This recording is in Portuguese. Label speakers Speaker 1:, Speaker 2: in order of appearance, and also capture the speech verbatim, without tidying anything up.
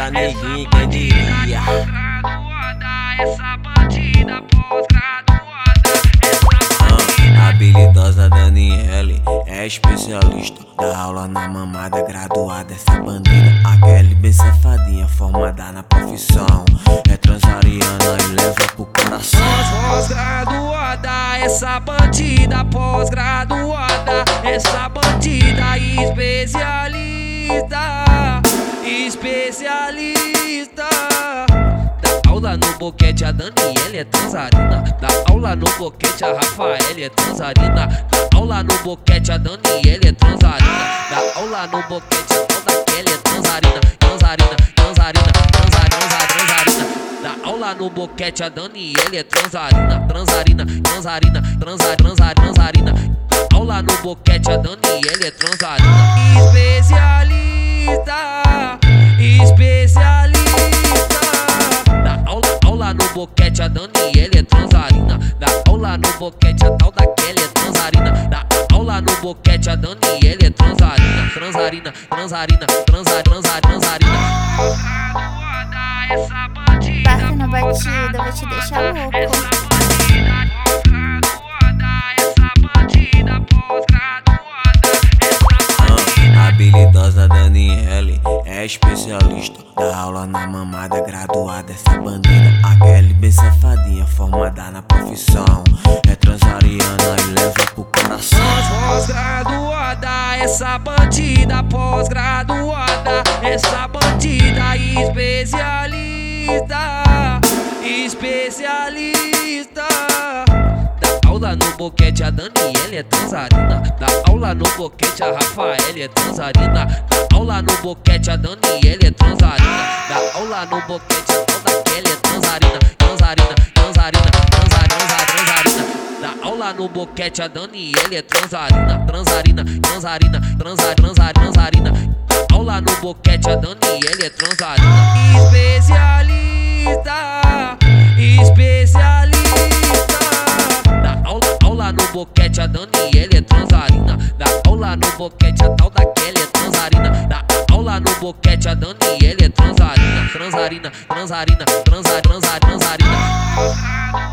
Speaker 1: da neguinha, quem diria?
Speaker 2: Essa bandida pós-graduada, essa bandida.
Speaker 1: Ah, habilidosa Daniele é especialista, dá aula na mamada, graduada essa bandida. Aquele bem safadinha, formada na profissão, é transariana e leva pro coração.
Speaker 2: Pós-graduada, essa bandida pós-graduada, essa bandida especialista, especialista. Dá aula no boquete, a Daniele é transarina. Dá aula no boquete, a Rafaele é transarina. Dá aula no boquete, a Daniele é transarina. Dá aula no boquete, a tal da Kelly é transarina. Transarina, transarina, transarina, transarina. Dá aula no boquete, a Daniele é transarina. Transarina, transarina, transa, transa, transarina. Dá aula no boquete, a Daniele é transarina. Especialista, especialista. Dá aula, aula no boquete, a Daniele é transarina. Dá aula no boquete, a tal da Kelly é transarina. Dá aula no boquete, a Daniele é transarina. Transarina, transarina, transa, transa, transarina. Essa bandida,
Speaker 3: Barca na batida, vou te deixar louco.
Speaker 2: essa bandida pós-graduada, essa bandida pós-graduada, essa bandida.
Speaker 1: Ah, habilidosa Daniele é especialista, dá aula na mamada, graduada essa bandida. Aquele bem safadinha, formada na profissão, é transariana e leva pro coração.
Speaker 2: Pós-graduada, essa bandida pós-graduada, essa bandida especialista, especialista. Dá aula no boquete, a Daniele é transarina. Dá aula no boquete, a Rafaele é transarina. Dá aula no boquete, a Daniele é transarina. Dá aula no boquete, a tal da Kelly é transarina. Transarina, transarina, transarina, transarina. Dá aula no boquete, a Daniele é transarina. Transarina, transarina, transa, transa, transarina. Dá aula no boquete, a Daniele é transarina. Especialista, especialista. Dá aula, aula no boquete, a Daniele é transarina. Dá aula no boquete, a tal da Kelly é transarina. Dá aula no boquete, a Daniele é transarina. Transarina, transarina, transa, transa, transarina.